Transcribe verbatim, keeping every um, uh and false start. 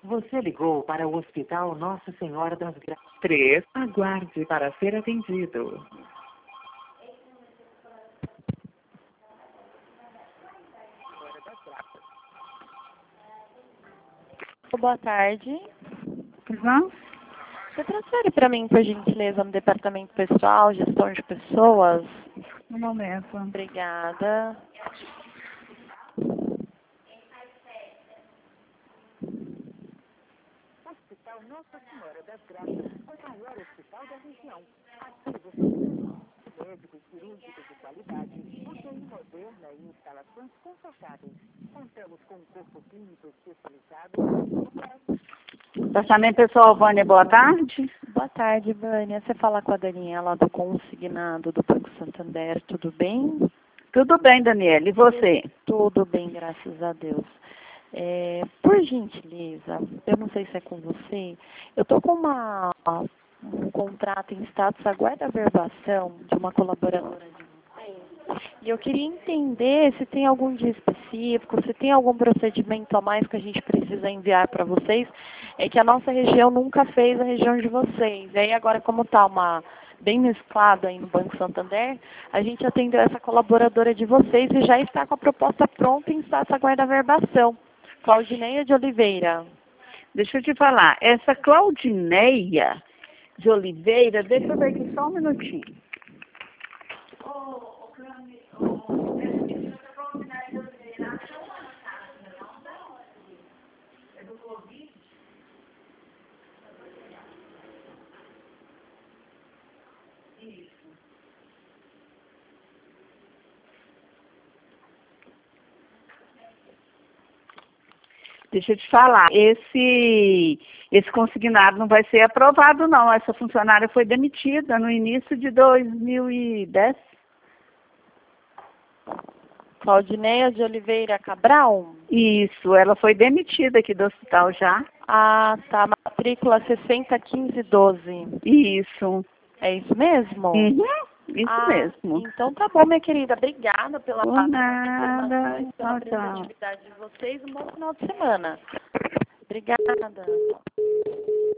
Você ligou para o Hospital Nossa Senhora das Graças. três. Aguarde para ser atendido. Boa tarde. Uhum. Você transfere para mim, por gentileza, no departamento pessoal, gestão de pessoas? Um momento. Obrigada. Hospital Nossa Senhora das Graças, o maior hospital da região. Aqui você tem médicos cirúrgicos de qualidade, U T I moderna e instalações confortáveis. Contamos com um corpo clínico especializado. Departamento pessoal, Vânia, boa tarde. Boa tarde, Vânia. Você fala com a Daniela do Consignado do Banco Santander, tudo bem? Tudo bem, Daniela, e você? Tudo bem, graças a Deus. É, por gentileza, eu não sei se é com você, eu estou com uma, um contrato em status aguarda averbação de uma colaboradora de vocês, e eu queria entender se tem algum dia específico, se tem algum procedimento a mais que a gente precisa enviar para vocês, é que a nossa região nunca fez a região de vocês, e aí agora como está uma bem mesclado aí no Banco Santander, a gente atendeu essa colaboradora de vocês e já está com a proposta pronta em status aguarda averbação. Claudineia de Oliveira. Deixa eu te falar, essa Claudineia de Oliveira, deixa eu ver aqui só um minutinho. Deixa eu te falar, esse, esse consignado não vai ser aprovado, não. Essa funcionária foi demitida no início de dois mil e dez. Claudineia de Oliveira Cabral? Isso, ela foi demitida aqui do hospital já. Ah, tá. Matrícula sessenta quinze doze. Isso. É isso mesmo? Uhum, isso ah, mesmo. Então tá bom, minha querida. Obrigada pela Por nada. informações, pela Tchau, tchau. representatividade de vocês. Um bom final de semana. Obrigada.